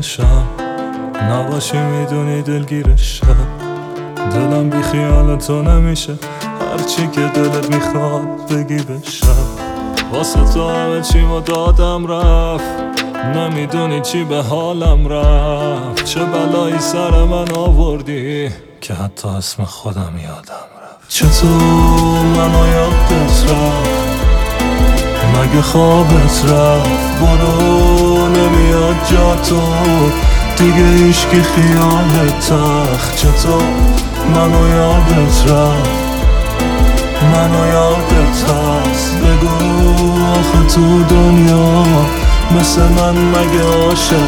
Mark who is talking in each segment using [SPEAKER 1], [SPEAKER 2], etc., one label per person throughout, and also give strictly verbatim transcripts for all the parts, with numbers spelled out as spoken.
[SPEAKER 1] بشم، نباشی میدونی دلگیرشم. دلم بی خیال تو نمیشه، هرچی که دلت میخواد بگی بشم. واسه تو همه چیمو دادم رفت، نمیدونی چی به حالم رفت. چه بلایی سر من آوردی که حتی اسم خودم یادم رفت. چطور منو یادت رفت، مگه خوابت رفت؟ برو نمیاد جا تو دیگه هیچکی خیالت تخت. چطور منو یادت رفت، منو یادت هست؟ بگو آخه تو دنیا مثل من مگه عاشق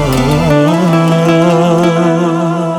[SPEAKER 1] هست؟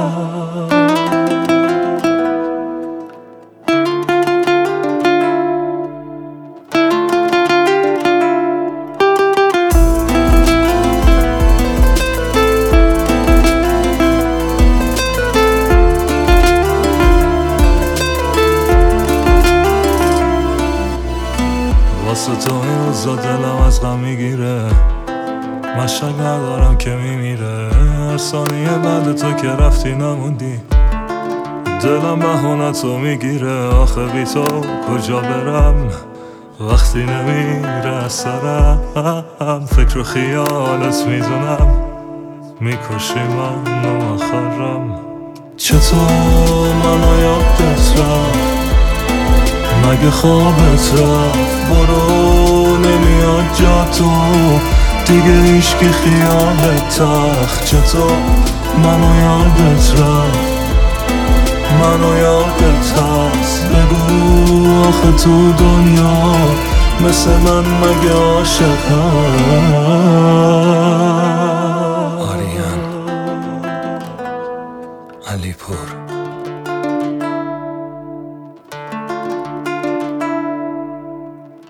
[SPEAKER 1] واسه تو این روزا دلم از غم میگیره، من شک ندارم که میمیره. هر ثانیه بعد تو که رفتی نموندی، دلم بهونه تو میگیره. آخه بی تو کجا برم وقتی نمیره سرم؟ فکر و خیالت میدونم میکشی منو آخرم. چطور منو یادت رفت، مگه خوابت رفت؟ برو نمیاد جا تو دیگه هیچکی خیالت تخت. چطور منو یادت رفت، منو یادت هست؟ بگو آخه تو دنیا مثل من مگه عاشق هست؟
[SPEAKER 2] آریان علیپور